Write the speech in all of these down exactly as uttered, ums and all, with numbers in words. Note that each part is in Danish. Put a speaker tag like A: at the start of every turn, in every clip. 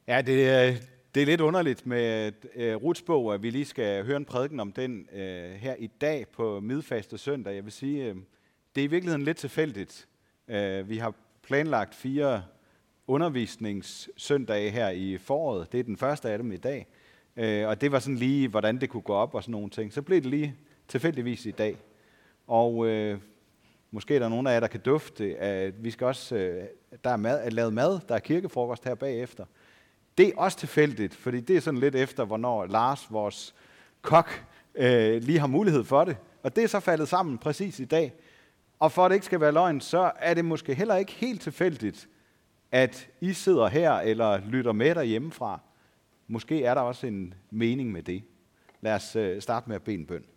A: Ja, det er, det er lidt underligt med uh, Ruths bog, at vi lige skal høre en prædiken om den uh, her i dag på midfaste søndag. Jeg vil sige, uh, det er i virkeligheden lidt tilfældigt. Uh, vi har planlagt fire undervisningssøndage her i foråret. Det er den første af dem i dag. Uh, og det var sådan lige, hvordan det kunne gå op og sådan nogle ting. Så blev det lige tilfældigvis i dag. Og uh, måske er der nogen af jer, der kan dufte, at vi skal også, uh, der er mad, lavet mad, der er kirkefrokost her bagefter. Det er også tilfældigt, fordi det er sådan lidt efter, hvornår Lars, vores kok, øh, lige har mulighed for det. Og det er så faldet sammen præcis i dag. Og for at det ikke skal være løgn, så er det måske heller ikke helt tilfældigt, at I sidder her eller lytter med derhjemmefra. Måske er der også en mening med det. Lad os øh, starte med at bede en bøn.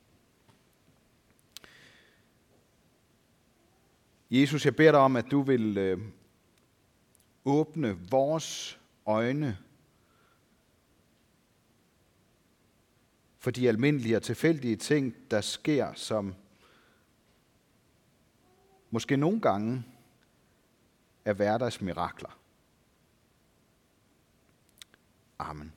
A: Jesus, jeg beder dig om, at du vil øh, åbne vores øjne for de almindelige og tilfældige ting, der sker, som måske nogle gange er hverdagsmirakler. Amen.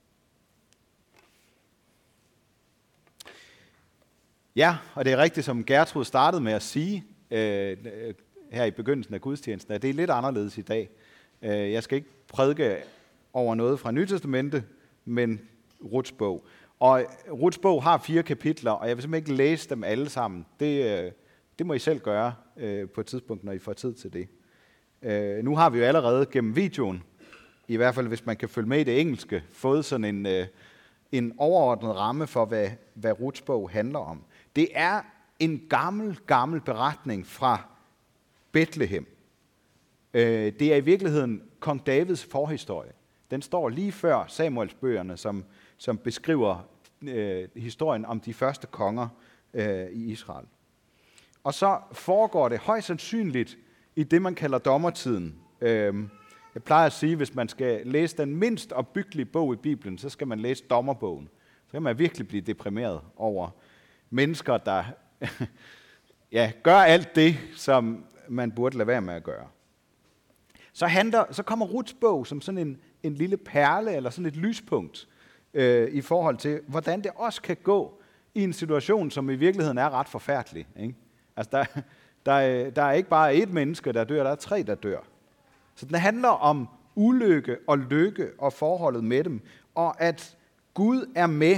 A: Ja, og det er rigtigt, som Gertrud startede med at sige øh, her i begyndelsen af gudstjenesten, at det er lidt anderledes i dag. Jeg skal ikke prædike over noget fra Nye Testamente, men Ruths bog. Og Ruths bog har fire kapitler, og jeg vil simpelthen ikke læse dem alle sammen. Det, det må I selv gøre på et tidspunkt, når I får tid til det. Nu har vi jo allerede gennem videoen, i hvert fald hvis man kan følge med i det engelske, fået sådan en, en overordnet ramme for, hvad, hvad Ruths bog handler om. Det er en gammel, gammel beretning fra Bethlehem. Det er i virkeligheden kong Davids forhistorie. Den står lige før Samuelsbøgerne, som, som beskriver øh, historien om de første konger øh, i Israel. Og så foregår det højst sandsynligt i det, man kalder dommertiden. Øh, jeg plejer at sige, at hvis man skal læse den mindst opbyggelige bog i Bibelen, så skal man læse dommerbogen. Så kan man virkelig blive deprimeret over mennesker, der ja, gør alt det, som man burde lade være med at gøre. Så, handler, så kommer Ruths bog som sådan en, en lille perle, eller sådan et lyspunkt, øh, i forhold til, hvordan det også kan gå i en situation, som i virkeligheden er ret forfærdelig. Ikke? Altså, der, der, der er ikke bare ét menneske, der dør, der er tre, der dør. Så den handler om ulykke og lykke og forholdet med dem, og at Gud er med,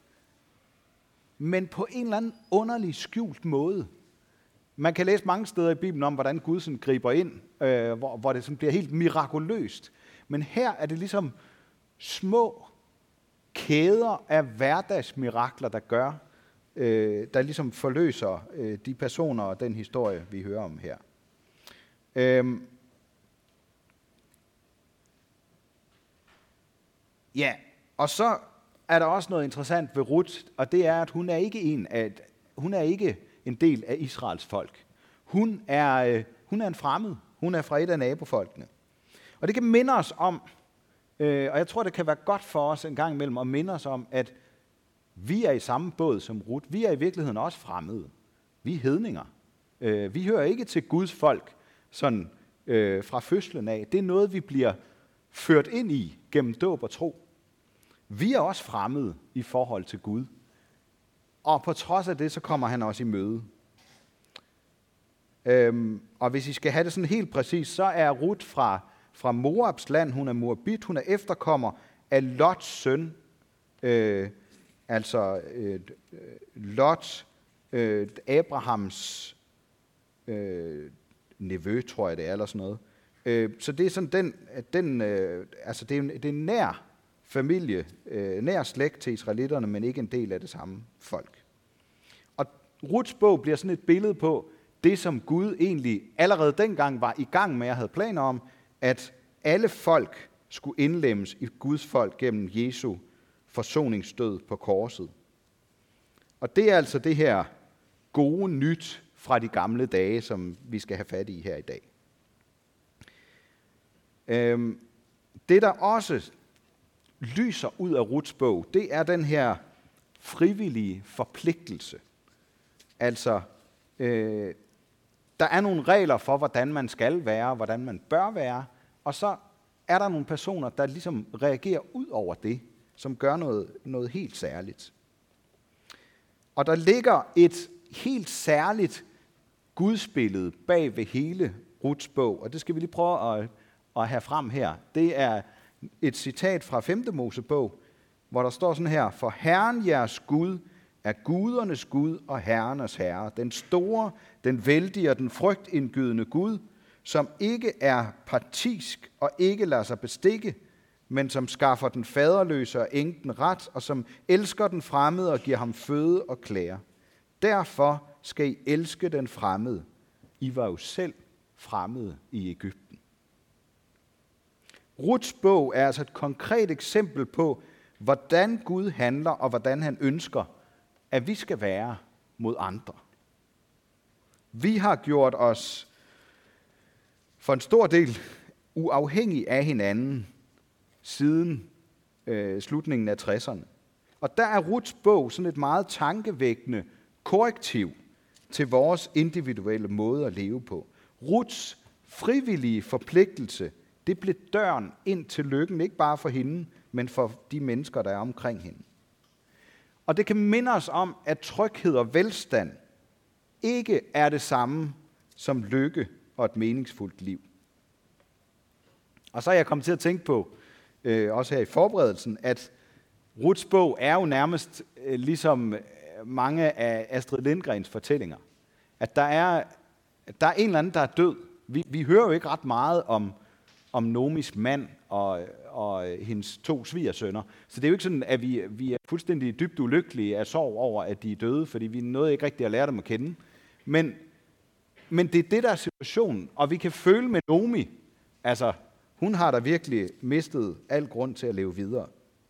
A: men på en eller anden underlig skjult måde. Man kan læse mange steder i Bibelen om, hvordan Gud sådan griber ind, øh, hvor, hvor det sådan bliver helt mirakuløst. Men her er det ligesom små kæder af hverdagsmirakler, der gør, øh, der ligesom forløser øh, de personer og den historie, vi hører om her. Øhm. Ja, og så er der også noget interessant ved Ruth, og det er, at hun er ikke en af, hun er ikke en del af Israels folk. Hun er, øh, hun er en fremmed. Hun er fra et af nabofolkene. Og det kan minde os om, øh, og jeg tror, det kan være godt for os en gang imellem, at minde os om, at vi er i samme båd som Ruth. Vi er i virkeligheden også fremmede. Vi er hedninger. Øh, vi hører ikke til Guds folk sådan, øh, fra fødslen af. Det er noget, vi bliver ført ind i gennem dåb og tro. Vi er også fremmede i forhold til Gud. Og på trods af det, så kommer han også i møde. Øhm, og hvis I skal have det sådan helt præcis, så er Ruth fra, fra Moabs land. Hun er Moabit. Hun er efterkommer af Lots søn. Øh, altså øh, Lot, øh, Abrahams øh, nevø, tror jeg det er, eller sådan noget. Øh, så det er sådan den, den øh, altså det er, det er en nær familie, øh, nær slægt til israelitterne, men ikke en del af det samme folk. Og Ruths bog bliver sådan et billede på det, som Gud egentlig allerede dengang var i gang med at have planer om, at alle folk skulle indlemmes i Guds folk gennem Jesu forsoningsdød på korset. Og det er altså det her gode nyt fra de gamle dage, som vi skal have fat i her i dag. Øhm, det, der også lyser ud af Ruths bog, det er den her frivillige forpligtelse. Altså, øh, der er nogle regler for, hvordan man skal være, hvordan man bør være, og så er der nogle personer, der ligesom reagerer ud over det, som gør noget, noget helt særligt. Og der ligger et helt særligt gudsbillede bag ved hele Ruths bog, og det skal vi lige prøve at, at have frem her. Det er et citat fra femte Mosebog, hvor der står sådan her: For Herren jeres Gud er gudernes Gud og herrenes herre, den store, den vældige og den frygtindgydende Gud, som ikke er partisk og ikke lader sig bestikke, men som skaffer den faderløse og enken ret, og som elsker den fremmede og giver ham føde og klæder. Derfor skal I elske den fremmede. I var jo selv fremmede i Egypten. Ruths bog er altså et konkret eksempel på, hvordan Gud handler, og hvordan han ønsker, at vi skal være mod andre. Vi har gjort os for en stor del uafhængige af hinanden siden øh, slutningen af tresserne. Og der er Ruths bog sådan et meget tankevækkende korrektiv til vores individuelle måde at leve på. Ruths frivillige forpligtelse, det blev døren ind til lykken, ikke bare for hende, men for de mennesker, der er omkring hende. Og det kan minde os om, at tryghed og velstand ikke er det samme som lykke og et meningsfuldt liv. Og så er jeg kommet til at tænke på, øh, også her i forberedelsen, at Ruths bog er jo nærmest øh, ligesom mange af Astrid Lindgrens fortællinger. At der er, der er en eller anden, der er død. Vi, vi hører jo ikke ret meget om, om Noomis mand og, og hendes to svigersønner. Så det er jo ikke sådan, at vi, vi er fuldstændig dybt ulykkelige af sorg over, at de er døde, fordi vi nåede ikke rigtig at lære dem at kende. Men, men det er det, der er situationen, og vi kan føle med Noomi, altså hun har da virkelig mistet al grund til at leve videre.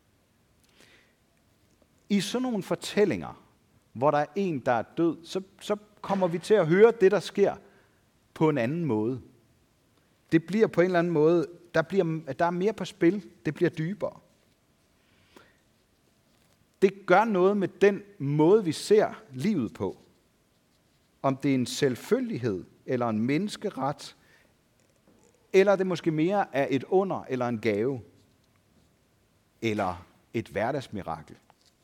A: I sådan nogle fortællinger, hvor der er en, der er død, så, så kommer vi til at høre det, der sker, på en anden måde. Det bliver på en eller anden måde, der, bliver, der er mere på spil, det bliver dybere. Det gør noget med den måde, vi ser livet på. Om det er en selvfølgelighed, eller en menneskeret, eller det måske mere er et under, eller en gave, eller et hverdagsmirakel.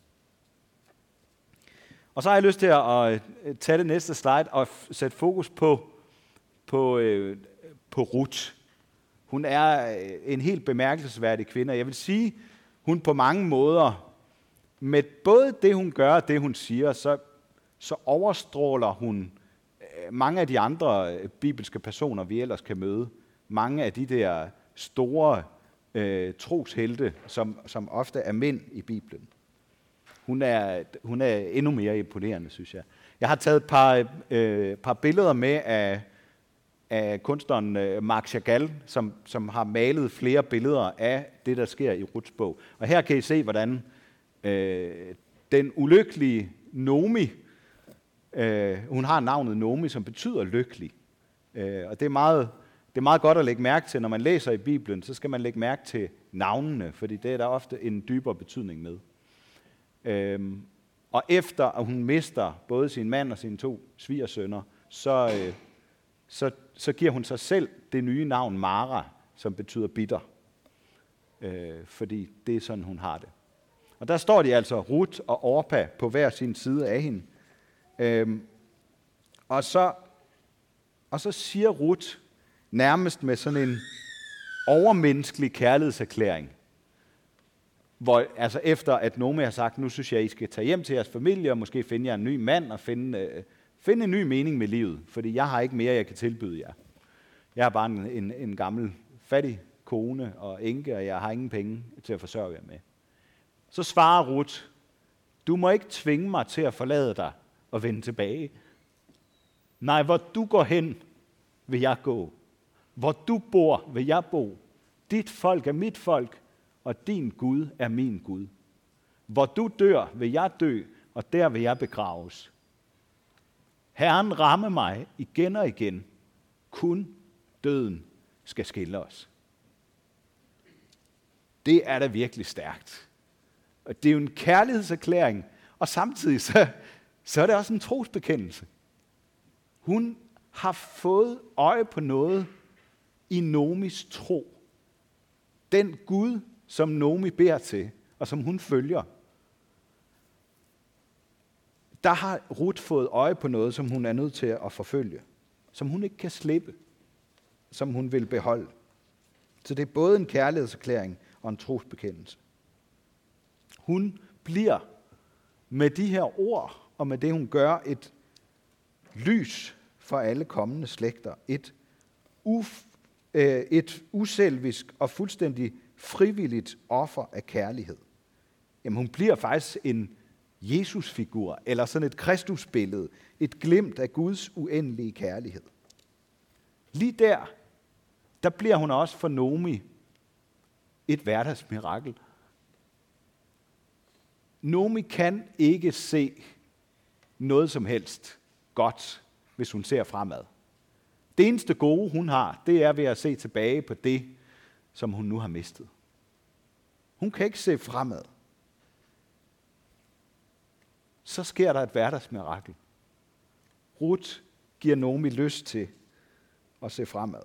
A: Og så har jeg lyst til at tage det næste slide og sætte fokus på, på, øh, på Ruth. Hun er en helt bemærkelsesværdig kvinde. Jeg vil sige, hun på mange måder, med både det, hun gør og det, hun siger, så, så overstråler hun mange af de andre bibelske personer, vi ellers kan møde. Mange af de der store øh, troshelte, som, som ofte er mænd i Bibelen. Hun er, hun er endnu mere imponerende, synes jeg. Jeg har taget et par, øh, par billeder med af, af kunstneren øh, Marc Chagall, som, som har malet flere billeder af det, der sker i Ruths bog. Og her kan I se, hvordan øh, den ulykkelige Noomi, øh, hun har navnet Noomi, som betyder lykkelig. Øh, og det er, meget, det er meget godt at lægge mærke til, når man læser i Bibelen, så skal man lægge mærke til navnene, fordi det er der ofte en dybere betydning med. Øhm, og efter at hun mister både sin mand og sine to svigersønner, så, øh, så, så giver hun sig selv det nye navn Mara, som betyder bitter. Øh, fordi det er sådan, hun har det. Og der står de altså, Ruth og Orpa, på hver sin side af hende. Øhm, og, så, og så siger Ruth nærmest med sådan en overmenneskelig kærlighedserklæring, hvor, altså efter at Noomi har sagt, nu synes jeg, I skal tage hjem til jeres familie, og måske finde jer en ny mand, og finde, øh, finde en ny mening med livet, fordi jeg har ikke mere, jeg kan tilbyde jer. Jeg er bare en, en, en gammel, fattig kone og enke, og jeg har ingen penge til at forsørge jer med. Så svarer Ruth, du må ikke tvinge mig til at forlade dig og vende tilbage. Nej, hvor du går hen, vil jeg gå. Hvor du bor, vil jeg bo. Dit folk er mit folk, og din Gud er min Gud. Hvor du dør, vil jeg dø, og der vil jeg begraves. Herren ramme mig igen og igen. Kun døden skal skille os. Det er da virkelig stærkt. Og det er jo en kærlighedserklæring, og samtidig så, så er det også en trosbekendelse. Hun har fået øje på noget i Noomis tro, Den Gud, som Naomi beder til, og som hun følger, der har Ruth fået øje på noget, som hun er nødt til at forfølge. Som hun ikke kan slippe. Som hun vil beholde. Så det er både en kærlighedserklæring og en trosbekendelse. Hun bliver med de her ord, og med det hun gør, et lys for alle kommende slægter. Et, uf, øh, et uselvisk og fuldstændig frivilligt offer af kærlighed. Jamen hun bliver faktisk en Jesus-figur, eller sådan et Kristusbillede, et glimt af Guds uendelige kærlighed. Lige der, der bliver hun også for Naomi et hverdagsmirakel. Naomi kan ikke se noget som helst godt, hvis hun ser fremad. Det eneste gode, hun har, det er ved at se tilbage på det, som hun nu har mistet. Hun kan ikke se fremad. Så sker der et hverdagsmirakel. Ruth giver Naomi lyst til at se fremad.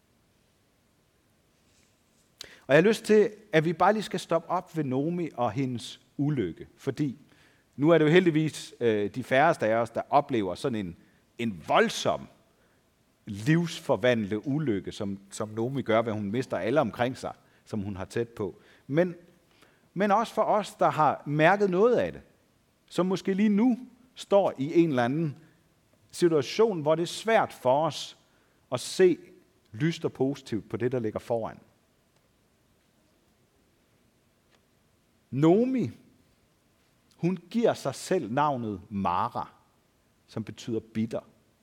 A: Og jeg har lyst til, at vi bare lige skal stoppe op ved Naomi og hendes ulykke. Fordi nu er det jo heldigvis øh, de færreste af os, der oplever sådan en, en voldsom, livsforvandlende ulykke, som, som Naomi gør, ved hun mister alle omkring sig, som hun har tæt på. Men, men også for os, der har mærket noget af det, som måske lige nu står i en eller anden situation, hvor det er svært for os at se lyst og positivt på det, der ligger foran. Naomi, hun giver sig selv navnet Mara, som betyder bitter.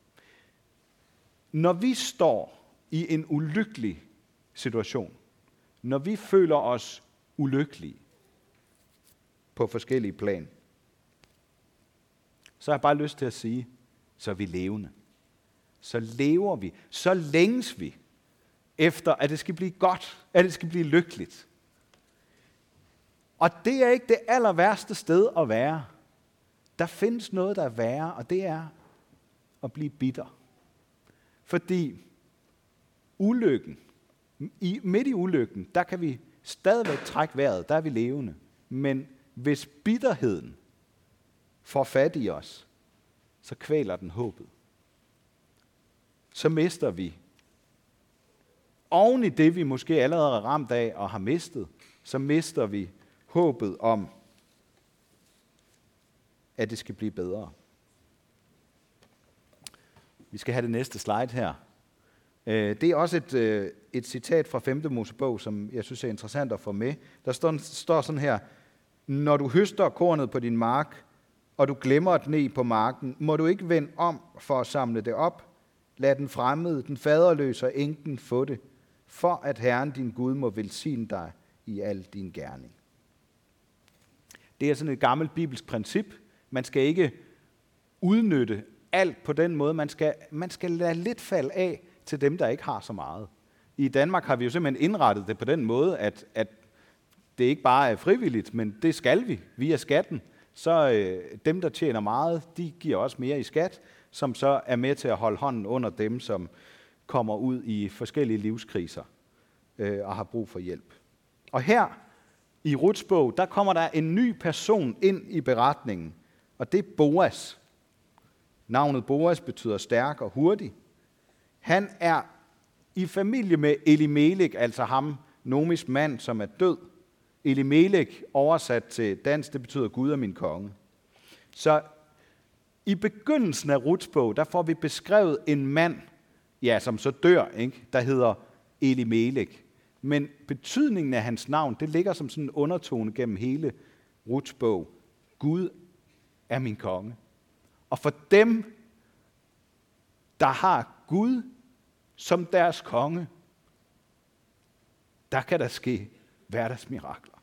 A: Når vi står i en ulykkelig situation, når vi føler os ulykkelige på forskellige plan, så har jeg bare lyst til at sige, så er vi levende. Så lever vi, så længes vi efter, at det skal blive godt, at det skal blive lykkeligt. Og det er ikke det aller værste sted at være. Der findes noget, der er værre, og det er at blive bitter. Fordi ulykken, i, midt i ulykken, der kan vi stadigvæk trække vejret, der er vi levende. Men hvis bitterheden får fat i os, så kvæler den håbet. Så mister vi. Oven i det, vi måske allerede er ramt af og har mistet, så mister vi håbet om, at det skal blive bedre. Vi skal have det næste slide her. Det er også et, et citat fra femte Mosebog, som jeg synes er interessant at få med. Der står, står sådan her: når du høster kornet på din mark, og du glemmer et ned på marken, må du ikke vende om for at samle det op. Lad den fremmede, den faderløse og enken få det, for at Herren din Gud må velsigne dig i al din gerning. Det er sådan et gammelt bibelsk princip. Man skal ikke udnytte alt på den måde. Man skal, man skal lade lidt falde af til dem, der ikke har så meget. I Danmark har vi jo simpelthen indrettet det på den måde, at, at det ikke bare er frivilligt, men det skal vi via skatten. Så øh, dem, der tjener meget, de giver også mere i skat, som så er med til at holde hånden under dem, som kommer ud i forskellige livskriser øh, og har brug for hjælp. Og her i Ruths bog, der kommer der en ny person ind i beretningen, og det er Boas. Navnet Boas betyder stærk og hurtig. Han er i familie med Elimelek, altså ham, Naomis mand, som er død. Elimelek, oversat til dansk, det betyder Gud er min konge. Så i begyndelsen af Ruths bog, der får vi beskrevet en mand, ja, som så dør, ikke? Der hedder Elimelek. Men betydningen af hans navn, det ligger som sådan en undertone gennem hele Ruths bog. Gud er min konge. Og for dem, der har Gud som deres konge, der kan der ske hverdagsmirakler.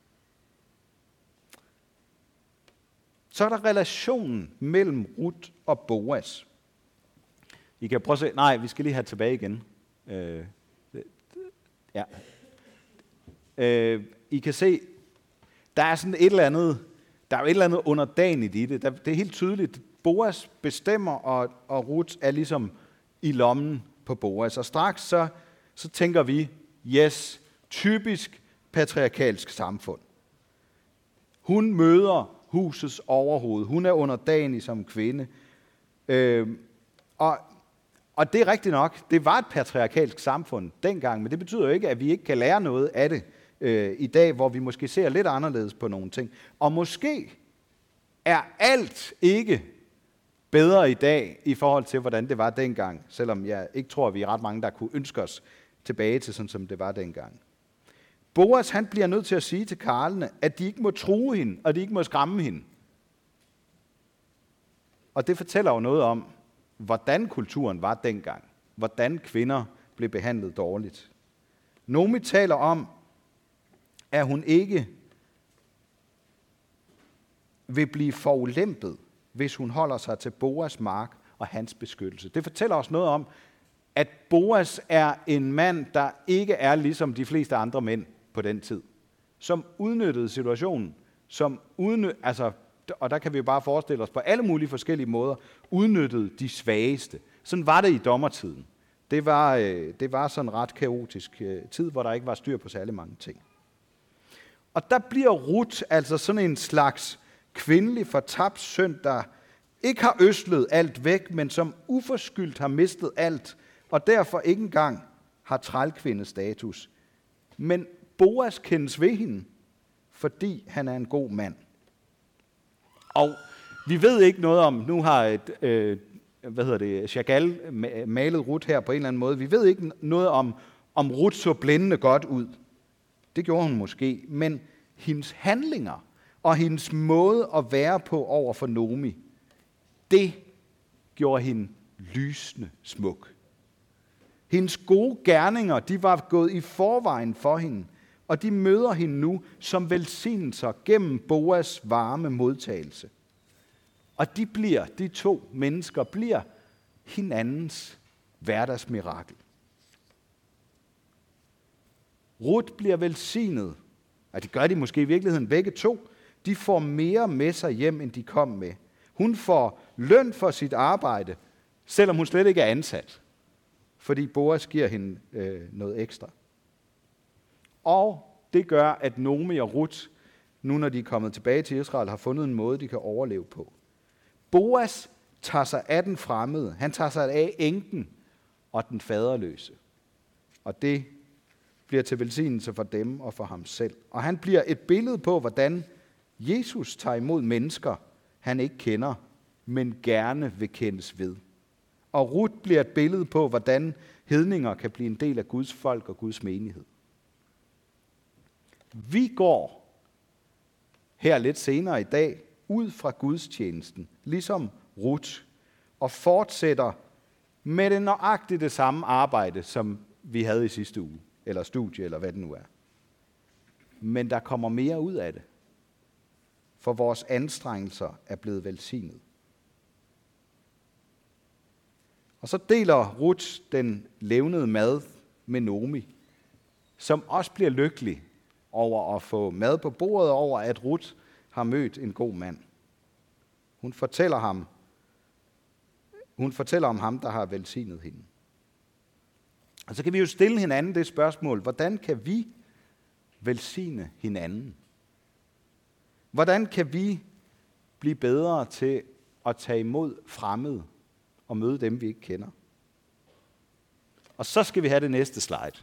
A: Så er der relationen mellem Ruth og Boas. I kan prøve at se, nej, vi skal lige have tilbage igen. Øh, ja. øh, I kan se, der er sådan et eller andet, der er jo et eller andet underdanigt i det. Der, det er helt tydeligt, Boas bestemmer, og, og Ruth er ligesom i lommen på Boas. Og straks så, så tænker vi, yes, typisk patriarkalsk samfund. Hun møder husets overhoved. Hun er underdanig som kvinde. Øh, og, og det er rigtigt nok, det var et patriarkalsk samfund dengang, men det betyder jo ikke, at vi ikke kan lære noget af det øh, i dag, hvor vi måske ser lidt anderledes på nogle ting. Og måske er alt ikke bedre i dag i forhold til, hvordan det var dengang, selvom jeg ikke tror, at vi er ret mange, der kunne ønske os tilbage til sådan, som det var dengang. Boas, han bliver nødt til at sige til karlene, at de ikke må true hende, og de ikke må skræmme hende. Og det fortæller jo noget om, hvordan kulturen var dengang. Hvordan kvinder blev behandlet dårligt. Nomi taler om, at hun ikke vil blive forulempet, hvis hun holder sig til Boas mark og hans beskyttelse. Det fortæller os noget om, at Boas er en mand, der ikke er ligesom de fleste andre mænd på den tid, som udnyttede situationen, som udnyt, altså, og der kan vi jo bare forestille os på alle mulige forskellige måder, udnyttede de svageste. Sådan var det i dommertiden. Det var, det var sådan en ret kaotisk tid, hvor der ikke var styr på særlig mange ting. Og der bliver Ruth altså sådan en slags kvindelig fortabt søn, der ikke har øslet alt væk, men som uforskyldt har mistet alt, og derfor ikke engang har trælkvindestatus. Men Boas kendes ved hende, fordi han er en god mand. Og vi ved ikke noget om, nu har et, øh, hvad hedder det, Chagall malet Ruth her på en eller anden måde, vi ved ikke noget om, om Ruth så blændende godt ud. Det gjorde hun måske, men hendes handlinger og hendes måde at være på over for Nomi, det gjorde hende lysende smuk. Hendes gode gerninger, de var gået i forvejen for hende, og de møder hende nu som velsignelser gennem Boas varme modtagelse. Og de bliver, de to mennesker, bliver hinandens hverdagsmirakel. Ruth bliver velsignet, og det gør de måske i virkeligheden begge to. De får mere med sig hjem, end de kom med. Hun får løn for sit arbejde, selvom hun slet ikke er ansat, fordi Boas giver hende øh, noget ekstra. Og det gør, at Nomi og Ruth, nu når de er kommet tilbage til Israel, har fundet en måde, de kan overleve på. Boas tager sig af den fremmede. Han tager sig af enken og den faderløse. Og det bliver til velsignelse for dem og for ham selv. Og han bliver et billede på, hvordan Jesus tager imod mennesker, han ikke kender, men gerne vil kendes ved. Og Ruth bliver et billede på, hvordan hedninger kan blive en del af Guds folk og Guds menighed. Vi går her lidt senere i dag ud fra gudstjenesten, ligesom Ruth, og fortsætter med det nøjagtigt det samme arbejde, som vi havde i sidste uge, eller studie, eller hvad det nu er. Men der kommer mere ud af det, for vores anstrengelser er blevet velsignet. Og så deler Ruth den levnede mad med Nomi, som også bliver lykkelig over at få mad på bordet, over at Ruth har mødt en god mand. Hun fortæller ham, hun fortæller om ham, der har velsignet hende. Og så kan vi jo stille hinanden det spørgsmål, hvordan kan vi velsigne hinanden? Hvordan kan vi blive bedre til at tage imod fremmede og møde dem, vi ikke kender? Og så skal vi have det næste slide.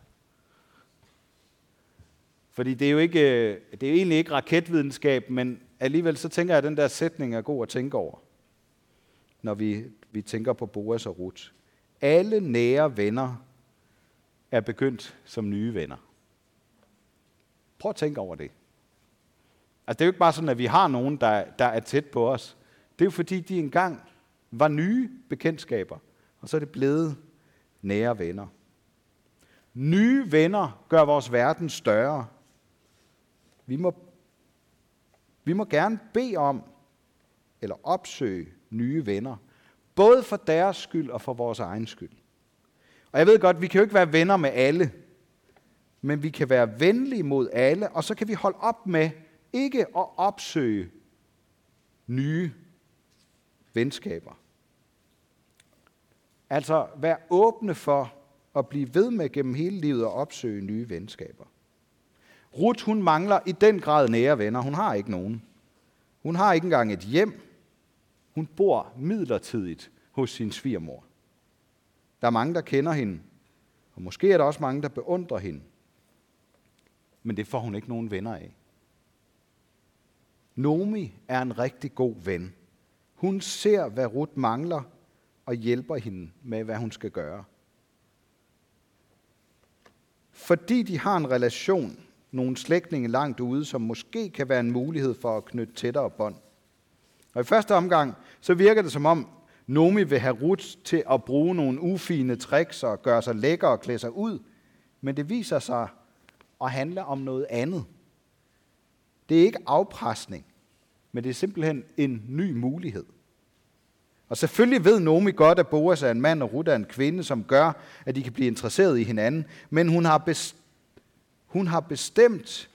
A: Fordi det er jo, ikke, det er jo egentlig ikke raketvidenskab, men alligevel så tænker jeg, at den der sætning er god at tænke over, når vi, vi tænker på Boas og Ruth. Alle nære venner er begyndt som nye venner. Prøv at tænke over det. Altså, det er jo ikke bare sådan, at vi har nogen, der, der er tæt på os. Det er jo fordi, de engang var nye bekendtskaber, og så er det blevet nære venner. Nye venner gør vores verden større. Vi må, vi må gerne bede om, eller opsøge nye venner, både for deres skyld og for vores egen skyld. Og jeg ved godt, vi kan jo ikke være venner med alle, men vi kan være venlige mod alle, og så kan vi holde op med ikke at opsøge nye venskaber. Altså være åbne for at blive ved med gennem hele livet og opsøge nye venskaber. Ruth, hun mangler i den grad nære venner. Hun har ikke nogen. Hun har ikke engang et hjem. Hun bor midlertidigt hos sin svigermor. Der er mange, der kender hende, og måske er der også mange, der beundrer hende. Men det får hun ikke nogen venner af. Naomi er en rigtig god ven. Hun ser, hvad Ruth mangler, og hjælper hende med, hvad hun skal gøre. Fordi de har en relation, nogle slægtninge langt ude, som måske kan være en mulighed for at knytte tættere bånd. Og i første omgang, så virker det som om, Naomi vil have Ruth til at bruge nogle ufine tricks og gøre sig lækker og klæde sig ud, men det viser sig at handle om noget andet. Det er ikke afpresning, men det er simpelthen en ny mulighed. Og selvfølgelig ved Naomi godt, at Boas er en mand og Ruth er en kvinde, som gør, at de kan blive interesseret i hinanden, men hun har, best- hun har bestemt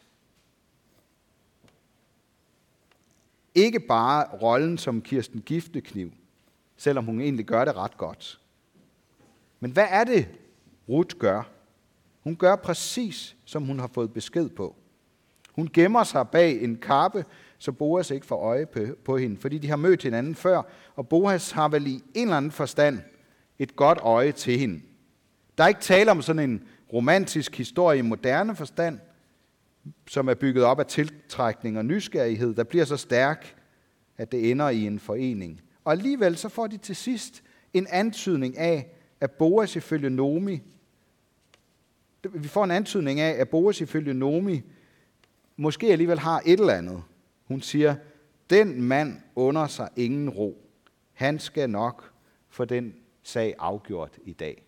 A: ikke bare rollen som Kirsten Giftekniv, selvom hun egentlig gør det ret godt. Men hvad er det, Ruth gør? Hun gør præcis, som hun har fået besked på. Hun gemmer sig bag en kappe, så Boas ikke får øje på hende, fordi de har mødt hinanden før, og Boas har vel i en eller anden forstand et godt øje til hende. Der er ikke tale om sådan en romantisk historie i moderne forstand, som er bygget op af tiltrækning og nysgerrighed, der bliver så stærk, at det ender i en forening. Og alligevel så får de til sidst en antydning af, at Boas ifølge Naomi, vi får en antydning af, at Boas ifølge Naomi måske alligevel har et eller andet. Hun siger, den mand under sig ingen ro. Han skal nok få den sag afgjort i dag.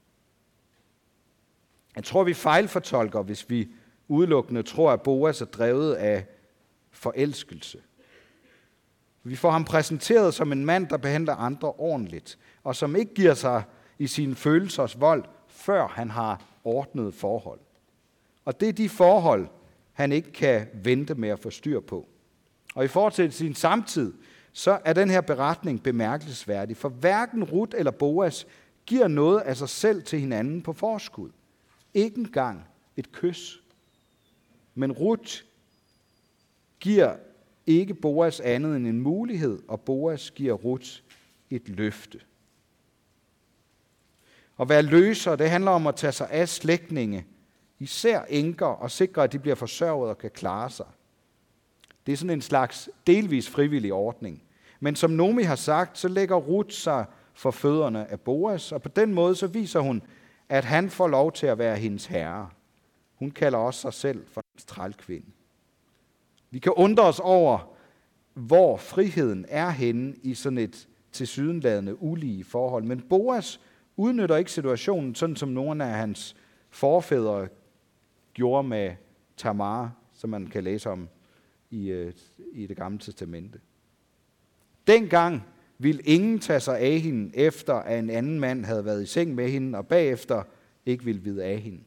A: Jeg tror, vi fejlfortolker, hvis vi udelukkende tror, at Boas er drevet af forelskelse. Vi får ham præsenteret som en mand, der behandler andre ordentligt, og som ikke giver sig i sine følelsers vold, før han har ordnet forhold. Og det er de forhold, han ikke kan vente med at få styr på. Og i forhold til sin samtid, så er den her beretning bemærkelsesværdig, for hverken Ruth eller Boas giver noget af sig selv til hinanden på forskud. Ikke engang et kys. Men Ruth giver ikke Boas andet end en mulighed, og Boas giver Ruth et løfte. At være løser, det handler om at tage sig af slægtninge, især enker, og sikre, at de bliver forsørget og kan klare sig. Det er sådan en slags delvis frivillig ordning. Men som Naomi har sagt, så lægger Ruth sig for fødderne af Boas, og på den måde så viser hun, at han får lov til at være hendes herre. Hun kalder også sig selv for hendes trælkvinde. Vi kan undre os over, hvor friheden er henne i sådan et tilsyneladende ulige forhold. Men Boas udnytter ikke situationen, sådan som nogle af hans forfædre gjorde med Tamar, som man kan læse om i, i det gamle testamente. Dengang ville ingen tage sig af hende, efter at en anden mand havde været i seng med hende, og bagefter ikke ville vide af hende.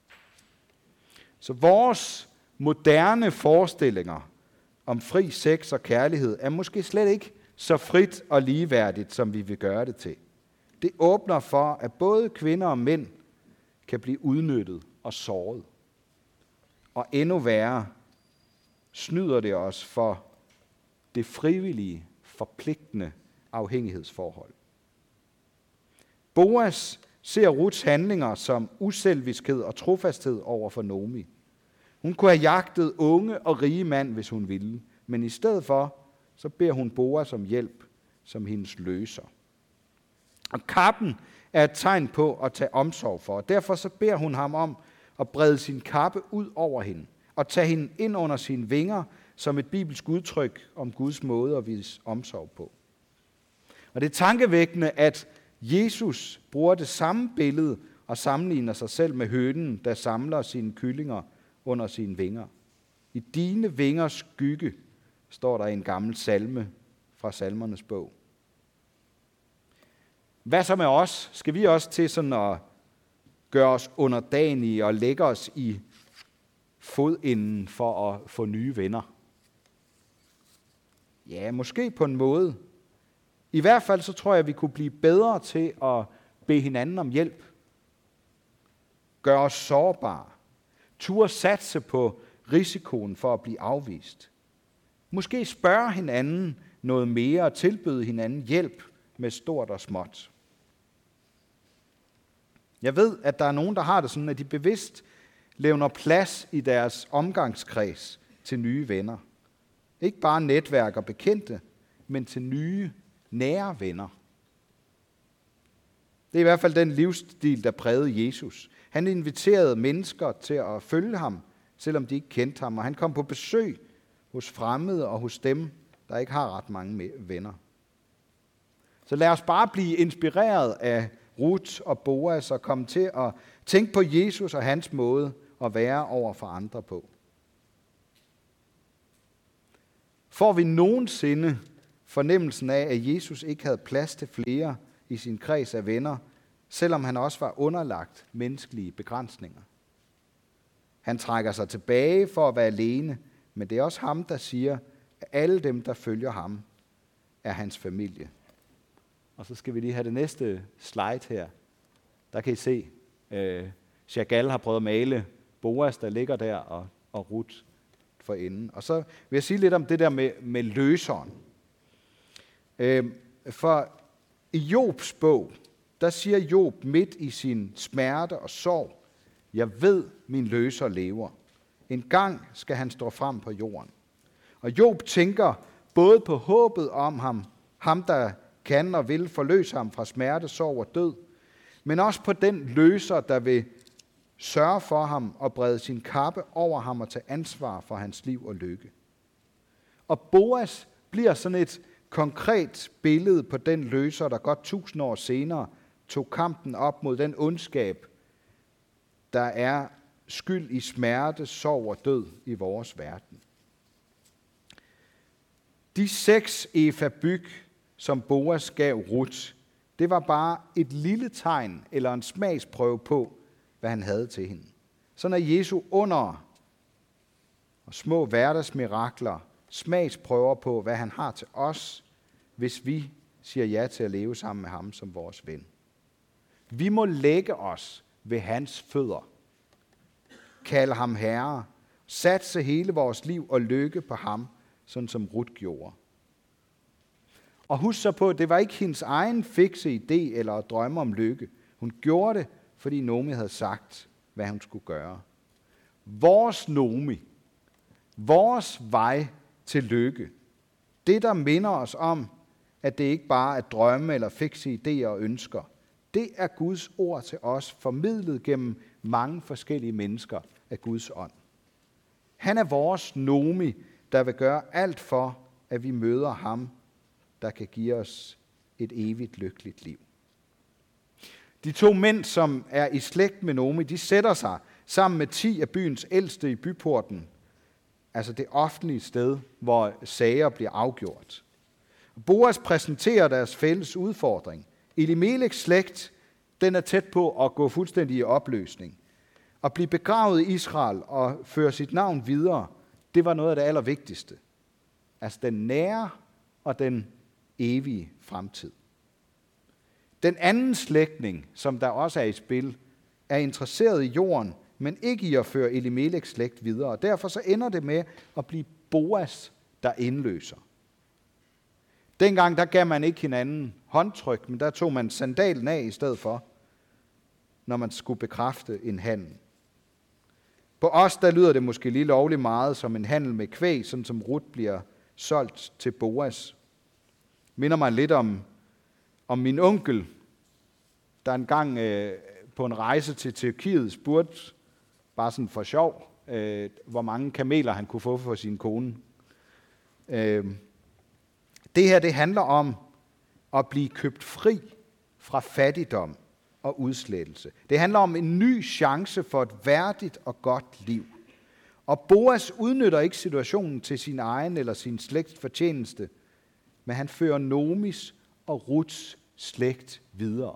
A: Så vores moderne forestillinger om fri sex og kærlighed er måske slet ikke så frit og ligeværdigt, som vi vil gøre det til. Det åbner for, at både kvinder og mænd kan blive udnyttet og såret. Og endnu værre snyder det os for det frivillige, forpligtende afhængighedsforhold. Boas ser Ruths handlinger som uselviskhed og trofasthed over for Naomi. Hun kunne have jagtet unge og rige mand, hvis hun ville, men i stedet for, så beder hun Boas om hjælp som hendes løser. Og kappen er et tegn på at tage omsorg for, og derfor så beder hun ham om at brede sin kappe ud over hende, og tage hende ind under sine vinger, som et bibelsk udtryk om Guds måde at vise omsorg på. Og det er tankevækkende, at Jesus bruger det samme billede og sammenligner sig selv med hønen, der samler sine kyllinger under sine vinger. I dine vingers skygge, står der i en gammel salme fra Salmernes bog. Hvad så med os? Skal vi også til sådan at gøre os underdanige og lægge os i fodenden for at få nye venner? Ja, måske på en måde. I hvert fald så tror jeg, at vi kunne blive bedre til at bede hinanden om hjælp. Gøre os sårbare. Turde satse på risikoen for at blive afvist. Måske spørge hinanden noget mere og tilbyde hinanden hjælp med stort og småt. Jeg ved, at der er nogen, der har det sådan, at de bevidst levner plads i deres omgangskreds til nye venner. Ikke bare netværk og bekendte, men til nye, nære venner. Det er i hvert fald den livsstil, der prægede Jesus. Han inviterede mennesker til at følge ham, selvom de ikke kendte ham, og han kom på besøg hos fremmede og hos dem, der ikke har ret mange venner. Så lad os bare blive inspireret af Ruth og Boas og komme til at tænke på Jesus og hans måde at være over for andre på. Får vi nogensinde fornemmelsen af, at Jesus ikke havde plads til flere i sin kreds af venner, selvom han også var underlagt menneskelige begrænsninger? Han trækker sig tilbage for at være alene, men det er også ham, der siger, at alle dem, der følger ham, er hans familie. Og så skal vi lige have det næste slide her. Der kan I se, øh, Chagall har prøvet at male Boas, der ligger der, og, og Ruth for enden. Og så vil jeg sige lidt om det der med, med løseren. Øh, for i Jobs bog, der siger Job midt i sin smerte og sorg, jeg ved, min løser lever. En gang skal han stå frem på jorden. Og Job tænker både på håbet om ham, ham der kan og vil forløse ham fra smerte, sorg og død, men også på den løser, der vil sørge for ham og brede sin kappe over ham og tage ansvar for hans liv og lykke. Og Boas bliver sådan et konkret billede på den løser, der godt tusind år senere tog kampen op mod den ondskab, der er skyld i smerte, sorg og død i vores verden. De seks efa byg, som Boas gav Ruth, det var bare et lille tegn eller en smagsprøve på, hvad han havde til hende. Sådan er Jesu under og små hverdagsmirakler smagsprøver på, hvad han har til os, hvis vi siger ja til at leve sammen med ham som vores ven. Vi må lægge os ved hans fødder, kalde ham herre, satse hele vores liv og lykke på ham, sådan som Ruth gjorde. Og husk så på, at det var ikke hendes egen fikse idé eller at drømme om lykke. Hun gjorde det, fordi Nomi havde sagt, hvad hun skulle gøre. Vores Nomi, vores vej til lykke, det der minder os om, at det ikke bare er drømme eller fikse idéer og ønsker, det er Guds ord til os, formidlet gennem mange forskellige mennesker af Guds ånd. Han er vores Nomi, der vil gøre alt for, at vi møder ham, der kan give os et evigt lykkeligt liv. De to mænd, som er i slægt med Nomi, de sætter sig sammen med ti af byens ældste i byporten, altså det offentlige sted, hvor sager bliver afgjort. Boas præsenterer deres fælles udfordring. Elimeleks slægt, den er tæt på at gå fuldstændig i opløsning. At blive begravet i Israel og føre sit navn videre, det var noget af det allervigtigste. Altså den nære og den evige fremtid. Den anden slægtning, som der også er i spil, er interesseret i jorden, men ikke i at føre Elimeleks slægt videre. Derfor så ender det med at blive Boas, der indløser. Dengang der gav man ikke hinanden håndtryk, men der tog man sandalen af i stedet for, når man skulle bekræfte en handel. På os der lyder det måske lige lovligt meget som en handel med kvæg, sådan som Ruth bliver solgt til Boas. Minder mig lidt om, om min onkel, der engang øh, på en rejse til Tyrkiet spurgte, bare sådan for sjov, øh, hvor mange kameler han kunne få for sin kone. Øh, det her det handler om at blive købt fri fra fattigdom og udslettelse. Det handler om en ny chance for et værdigt og godt liv. Og Boas udnytter ikke situationen til sin egen eller sin slægts fortjeneste, men han fører Nomis og Ruths slægt videre.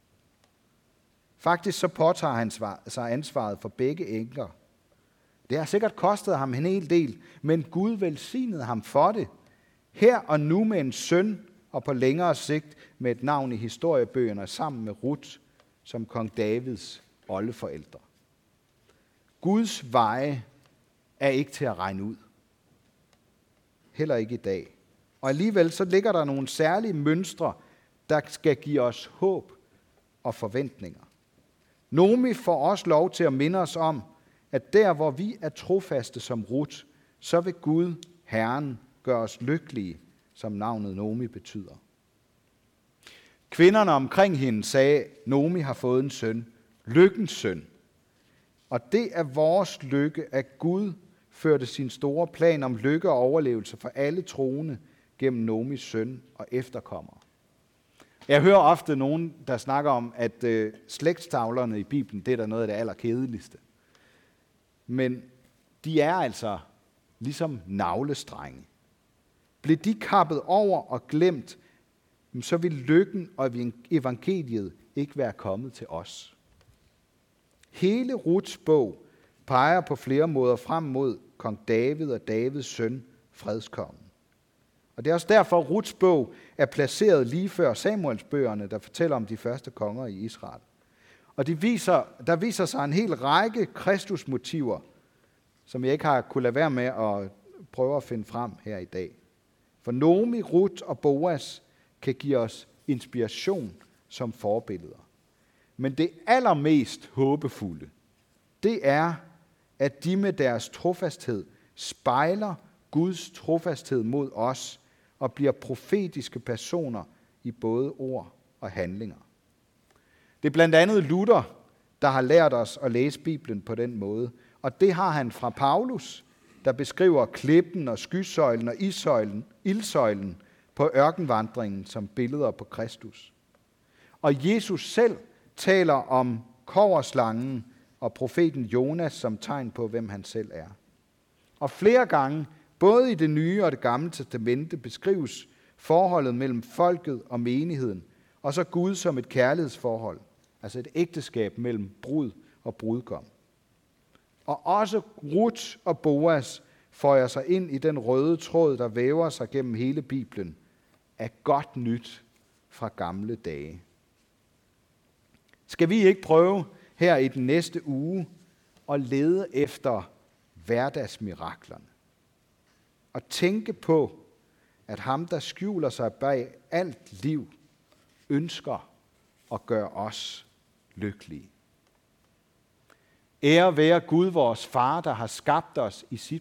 A: Faktisk så påtager han sig ansvaret for begge enker. Det har sikkert kostet ham en hel del, men Gud velsignede ham for det. Her og nu med en søn, og på længere sigt med et navn i historiebøgerne sammen med Ruth som kong Davids oldeforældre. Guds veje er ikke til at regne ud. Heller ikke i dag. Og alligevel så ligger der nogle særlige mønstre, der skal give os håb og forventninger. Nomi får også lov til at minde os om, at der hvor vi er trofaste som Ruth, så vil Gud, Herren, gøre os lykkelige, som navnet Nomi betyder. Kvinderne omkring hende sagde, Nomi har fået en søn, lykkens søn. Og det er vores lykke, at Gud førte sin store plan om lykke og overlevelse for alle troende gennem Nomis søn og efterkommere. Jeg hører ofte nogen, der snakker om, at øh, slægtstavlerne i Bibelen, det er da noget af det allerkedeligste. Men de er altså ligesom navlestrenge. Blev de kappet over og glemt, så vil lykken og evangeliet ikke være kommet til os. Hele Ruths bog peger på flere måder frem mod kong David og Davids søn, fredskongen. Og det er også derfor, at Ruths bog er placeret lige før Samuels bøgerne, der fortæller om de første konger i Israel. Og de viser, der viser sig en hel række Kristusmotiver, som jeg ikke har kunne lade være med at prøve at finde frem her i dag. For Nomi, Ruth og Boas kan give os inspiration som forbilleder. Men det allermest håbefulde, det er, at de med deres trofasthed spejler Guds trofasthed mod os og bliver profetiske personer i både ord og handlinger. Det er blandt andet Luther, der har lært os at læse Bibelen på den måde. Og det har han fra Paulus, der beskriver klippen og skysøjlen og ildsøjlen, ildsøjlen på ørkenvandringen som billeder på Kristus. Og Jesus selv taler om kobberslangen og profeten Jonas som tegn på, hvem han selv er. Og flere gange, både i det nye og det gamle testamente, beskrives forholdet mellem folket og menigheden, og så Gud som et kærlighedsforhold, altså et ægteskab mellem brud og brudgom. Og også Ruth og Boas føjer sig ind i den røde tråd, der væver sig gennem hele Bibelen, af godt nyt fra gamle dage. Skal vi ikke prøve her i den næste uge at lede efter hverdagsmiraklerne? Og tænke på, at ham, der skjuler sig bag alt liv, ønsker at gøre os lykkelige. Ære være Gud, vores far, der har skabt os i sit